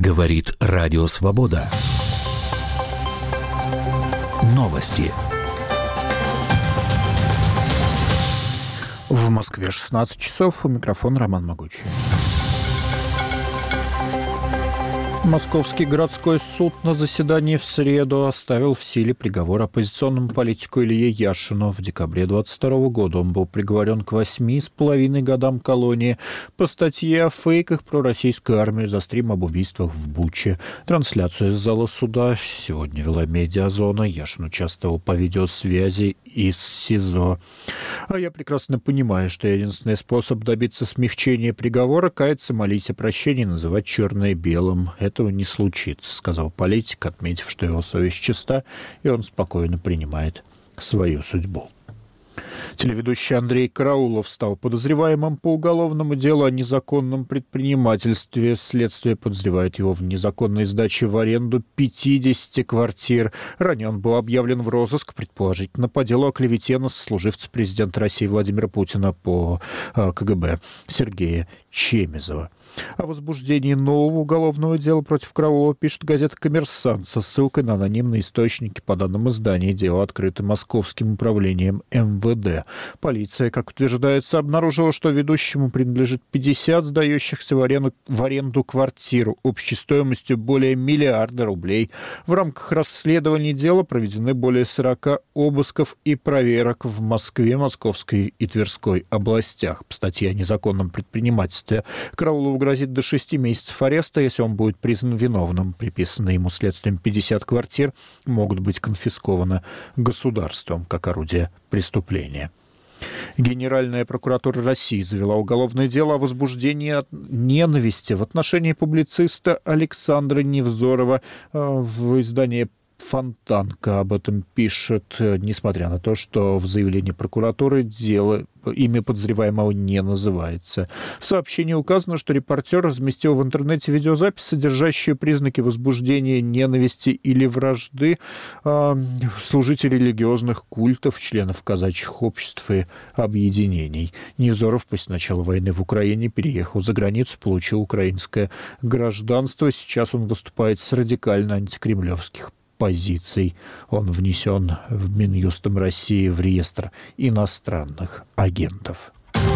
Говорит Радио Свобода. Новости. В Москве 16 часов. У микрофона Роман Могучий. Московский городской суд на заседании в среду оставил в силе приговор оппозиционному политику Илье Яшину. В декабре 2022 года он был приговорен к 8,5 годам колонии по статье о фейках про российскую армию за стрим об убийствах в Буче. Трансляцию из зала суда сегодня вела Медиазона. Яшин участвовал по видеосвязи из СИЗО. А я прекрасно понимаю, что единственный способ добиться смягчения приговора — каяться, молить о прощении, называть черное белым. Этого не случится, сказал политик, отметив, что его совесть чиста, и он спокойно принимает свою судьбу. Телеведущий Андрей Караулов стал подозреваемым по уголовному делу о незаконном предпринимательстве. Следствие подозревает его в незаконной сдаче в аренду 50 квартир. Ранее он был объявлен в розыск, предположительно, по делу о клевете на сослуживца президента России Владимира Путина по КГБ Сергея Чемизова. О возбуждении нового уголовного дела против Караулова пишет газета «Коммерсант» со ссылкой на анонимные источники. По данным издания, дело открыто Московским управлением МВД. Полиция, как утверждается, обнаружила, что ведущему принадлежит 50 сдающихся в аренду квартир общей стоимостью более миллиарда рублей. В рамках расследования дела проведены более 40 обысков и проверок в Москве, Московской и Тверской областях. По статье о незаконном предпринимательстве Караулову грозит до 6 месяцев ареста, если он будет признан виновным. Приписанные ему следствием 50 квартир могут быть конфискованы государством как орудие преступления. Генеральная прокуратура России завела уголовное дело о возбуждении ненависти в отношении публициста Александра Невзорова. В издании «Фонтанка» об этом пишет, несмотря на то, что в заявлении прокуратуры имя подозреваемого не называется. В сообщении указано, что репортер разместил в интернете видеозапись, содержащую признаки возбуждения ненависти или вражды служителей религиозных культов, членов казачьих обществ и объединений. Невзоров после начала войны в Украине переехал за границу, получил украинское гражданство. Сейчас он выступает с радикально антикремлевских позиций. Он внесен в Минюстом России в реестр иностранных агентов.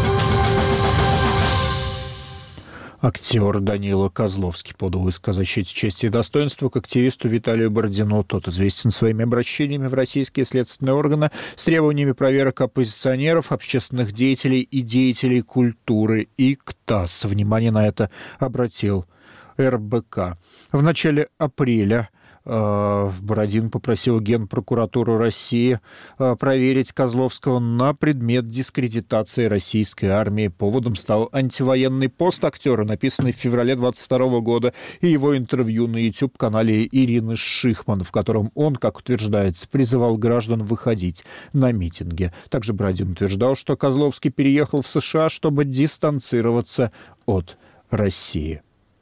Актер Данила Козловский подал иск о защите чести и достоинства к активисту Виталию Бородину. Тот известен своими обращениями в российские следственные органы с требованиями проверок оппозиционеров, общественных деятелей и деятелей культуры. И к ТАСС внимание на это обратил РБК. В начале апреля Бородин попросил Генпрокуратуру России проверить Козловского на предмет дискредитации российской армии. Поводом стал антивоенный пост актера, написанный в феврале 2022 года, и его интервью на YouTube-канале Ирины Шихман, в котором он, как утверждается, призывал граждан выходить на митинги. Также Бородин утверждал, что Козловский переехал в США, чтобы дистанцироваться от России.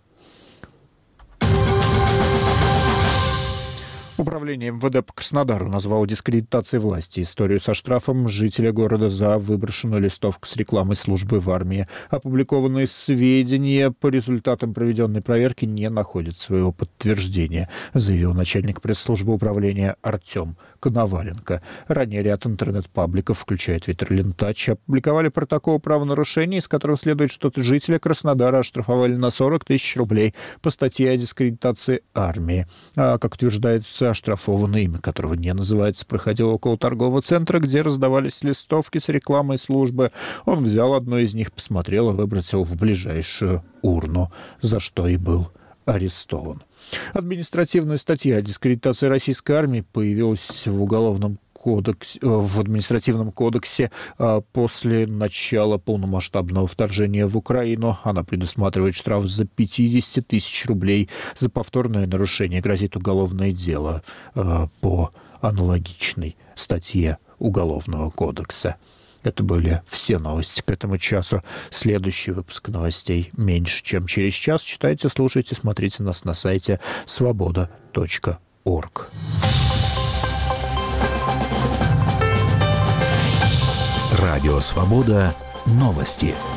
Управление МВД по Краснодару назвало дискредитацией власти историю со штрафом жителя города за выброшенную листовку с рекламой службы в армии. Опубликованные сведения по результатам проведенной проверки не находят своего подтверждения, заявил начальник пресс-службы управления Артем Коноваленко. Ранее ряд интернет-пабликов, включая Twitter Лентач, опубликовали протокол правонарушений, из которого следует, что жителя Краснодара оштрафовали на 40 тысяч рублей по статье о дискредитации армии. Как утверждается, оштрафованное, имя которого не называется, проходил около торгового центра, где раздавались листовки с рекламой службы. Он взял одну из них, посмотрел и выбросил в ближайшую урну, за что и был арестован. Административная статья о дискредитации российской армии появилась в административном кодексе после начала полномасштабного вторжения в Украину. Она предусматривает штраф за 50 тысяч рублей. За повторное нарушение грозит уголовное дело по аналогичной статье Уголовного кодекса. Это были все новости к этому часу. Следующий выпуск новостей меньше, чем через час. Читайте, слушайте, смотрите нас на сайте svoboda.org. Радио «Свобода». Новости.